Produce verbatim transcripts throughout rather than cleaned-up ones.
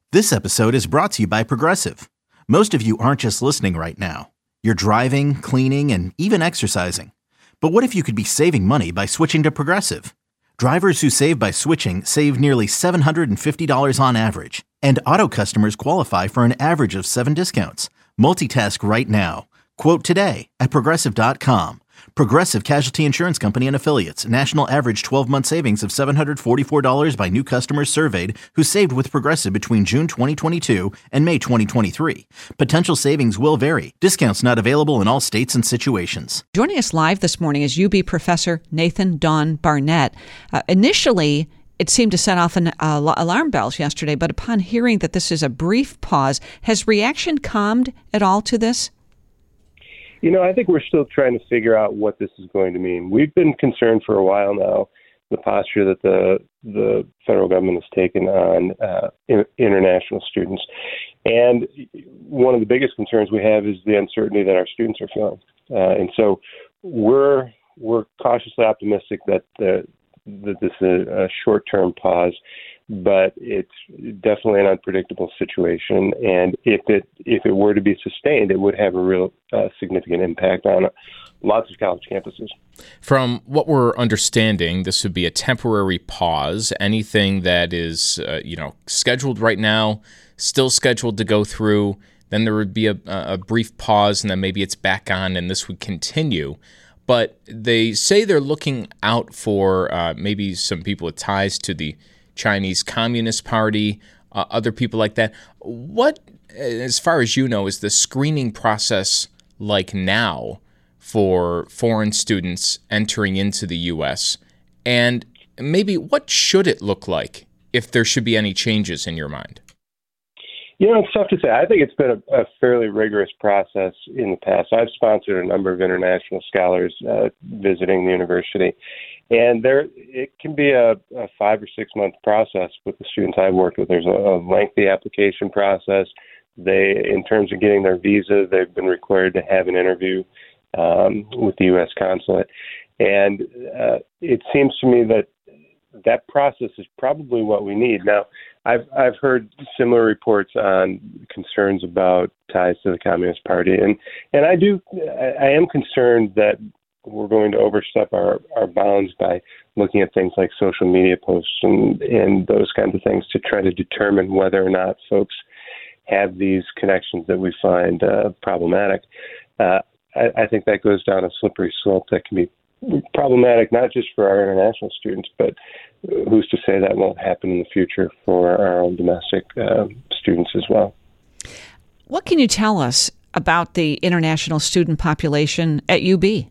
This episode is brought to you by Progressive. Most of you aren't just listening right now. You're driving, cleaning, and even exercising. But what if you could be saving money by switching to Progressive? Drivers who save by switching save nearly seven hundred fifty dollars on average. And auto customers qualify for an average of seven discounts. Multitask right now. Quote today at Progressive dot com. Progressive Casualty Insurance Company and Affiliates. National average twelve-month savings of seven hundred forty-four dollars by new customers surveyed who saved with Progressive between June twenty twenty-two and May twenty twenty-three. Potential savings will vary. Discounts not available in all states and situations. Joining us live this morning is U B professor Nathan Dawn Barnett. Uh, initially, it seemed to set off an uh, alarm bells yesterday, but upon hearing that this is a brief pause, has reaction calmed at all to this? You know, I think we're still trying to figure out what this is going to mean. We've been concerned for a while now, the posture that the the federal government has taken on uh, in, international students. And one of the biggest concerns we have is the uncertainty that our students are feeling. Uh, and so we're we're cautiously optimistic that the, that this is a short-term pause, but it's definitely an unpredictable situation. And if it if it were to be sustained, it would have a real uh, significant impact on lots of college campuses. From what we're understanding, this would be a temporary pause. Anything that is, uh, you know, scheduled right now, still scheduled to go through, then there would be a, a brief pause, and then maybe it's back on, and this would continue. But they say they're looking out for uh, maybe some people with ties to the Chinese Communist Party, uh, other people like that. What, as far as you know, is the screening process like now for foreign students entering into the U S? And maybe what should it look like if there should be any changes in your mind? You know, it's tough to say. I think it's been a, a fairly rigorous process in the past. I've sponsored a number of international scholars uh, visiting the university. And there, it can be a, a five or six month process with the students I've worked with. There's a, a lengthy application process. They, in terms of getting their visa, they've been required to have an interview um, with the U S consulate. And uh, it seems to me that that process is probably what we need. Now, I've I've heard similar reports on concerns about ties to the Communist Party, and and I do I, I am concerned that we're going to overstep our, our bounds by looking at things like social media posts and, and those kinds of things to try to determine whether or not folks have these connections that we find uh, problematic. Uh, I, I think that goes down a slippery slope that can be problematic, not just for our international students, but who's to say that won't happen in the future for our own domestic uh, students as well. What can you tell us about the international student population at U B?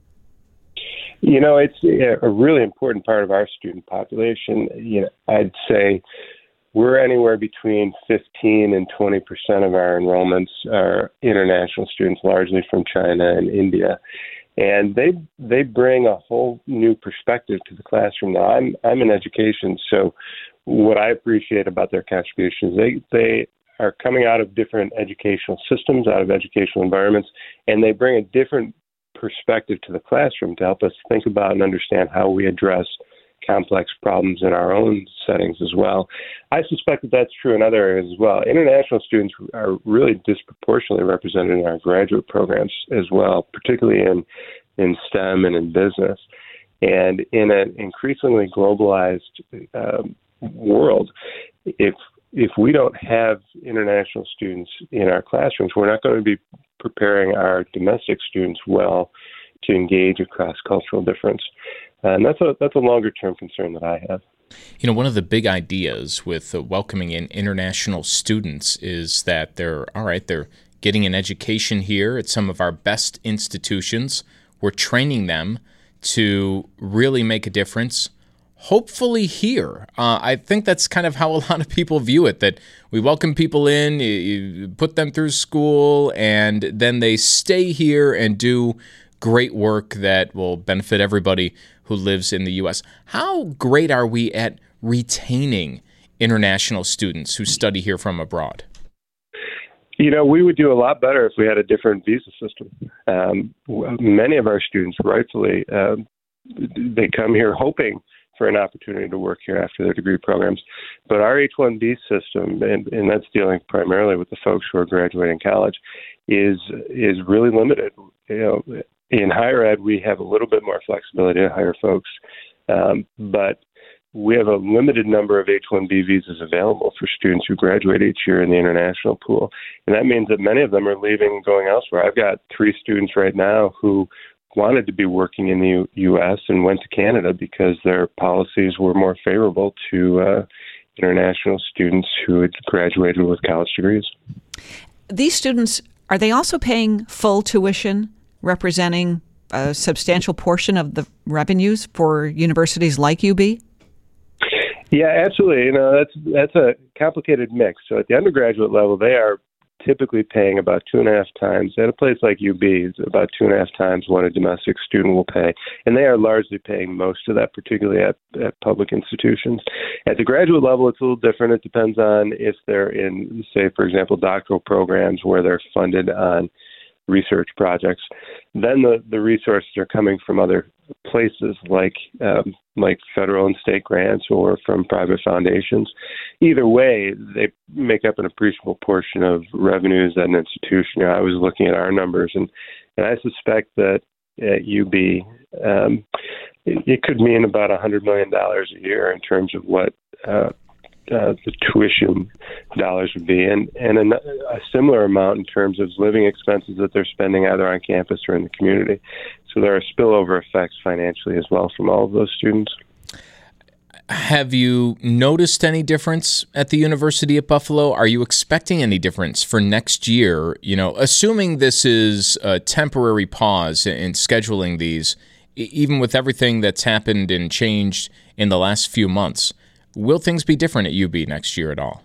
You know, it's a really important part of our student population. You know, I'd say we're anywhere between fifteen and twenty percent of our enrollments are international students, largely from China and India. And they they bring a whole new perspective to the classroom. Now, I'm I'm in education, so what I appreciate about their contributions, they they are coming out of different educational systems, out of educational environments, and they bring a different perspective to the classroom to help us think about and understand how we address complex problems in our own settings as well. I suspect that that's true in other areas as well. International students are really disproportionately represented in our graduate programs as well, particularly in, in STEM and in business. And in an increasingly globalized um, world, if if we don't have international students in our classrooms, we're not going to be preparing our domestic students well to engage across cultural difference. And that's a that's a longer-term concern that I have. You know, one of the big ideas with uh, welcoming in international students is that they're, all right, they're getting an education here at some of our best institutions. We're training them to really make a difference, hopefully here. Uh, I think that's kind of how a lot of people view it, that we welcome people in, you, you put them through school, and then they stay here and do great work that will benefit everybody who lives in the U S. How great are we at retaining international students who study here from abroad? You know, we would do a lot better if we had a different visa system. Um, many of our students, rightfully, uh, they come here hoping for an opportunity to work here after their degree programs. But our H one B system, and, and that's dealing primarily with the folks who are graduating college, is is really limited. You know, in higher ed, we have a little bit more flexibility to hire folks, um, but we have a limited number of H one B visas available for students who graduate each year in the international pool. And that means that many of them are leaving and going elsewhere. I've got three students right now who wanted to be working in the U S and went to Canada because their policies were more favorable to uh, international students who had graduated with college degrees. These students, are they also paying full tuition, representing a substantial portion of the revenues for universities like U B? Yeah, absolutely. You know, that's that's a complicated mix. So at the undergraduate level, they are typically paying about two and a half times. At a place like U B, it's about two and a half times what a domestic student will pay. And they are largely paying most of that, particularly at, at public institutions. At the graduate level, it's a little different. It depends on if they're in, say, for example, doctoral programs where they're funded on research projects. Then the, the resources are coming from other places like um, like federal and state grants or from private foundations. Either way, they make up an appreciable portion of revenues at an institution. You know, I was looking at our numbers, and, and I suspect that at U B, um, it, it could mean about one hundred million dollars a year in terms of what uh, Uh, the tuition dollars would be, and, and a, a similar amount in terms of living expenses that they're spending either on campus or in the community. So there are spillover effects financially as well from all of those students. Have you noticed any difference at the University at Buffalo? Are you expecting any difference for next year? You know, assuming this is a temporary pause in scheduling these, even with everything that's happened and changed in the last few months, will things be different at U B next year at all?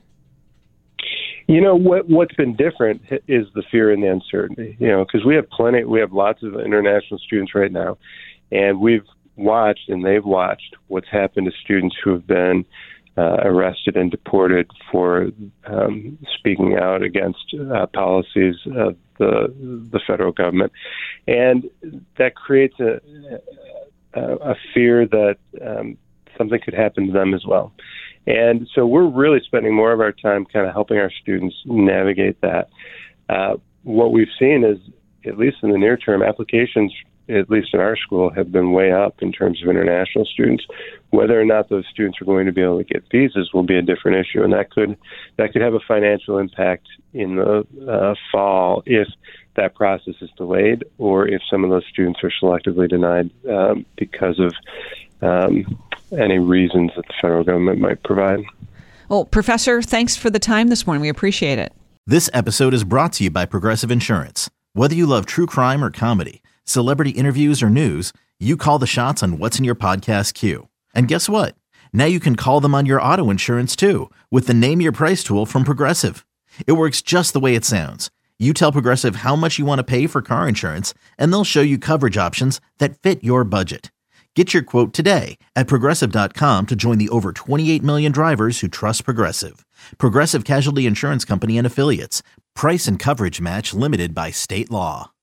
You know, what, what's been different is the fear and the uncertainty, you know, because we have plenty, we have lots of international students right now, and we've watched and they've watched what's happened to students who have been uh, arrested and deported for um, speaking out against uh, policies of the, the federal government. And that creates a, a, a fear that um, something could happen to them as well. And so we're really spending more of our time kind of helping our students navigate that. Uh, what we've seen is, at least in the near term, applications, at least in our school, have been way up in terms of international students. Whether or not those students are going to be able to get visas will be a different issue, and that could that could have a financial impact in the uh, fall if that process is delayed or if some of those students are selectively denied um, because of um, any reasons that the federal government might provide. Well, Professor, thanks for the time this morning. We appreciate it. This episode is brought to you by Progressive Insurance. Whether you love true crime or comedy, celebrity interviews or news, you call the shots on what's in your podcast queue. And guess what? Now you can call them on your auto insurance too with the Name Your Price tool from Progressive. It works just the way it sounds. You tell Progressive how much you want to pay for car insurance, and they'll show you coverage options that fit your budget. Get your quote today at Progressive dot com to join the over twenty-eight million drivers who trust Progressive. Progressive Casualty Insurance Company and Affiliates. Price and coverage match limited by state law.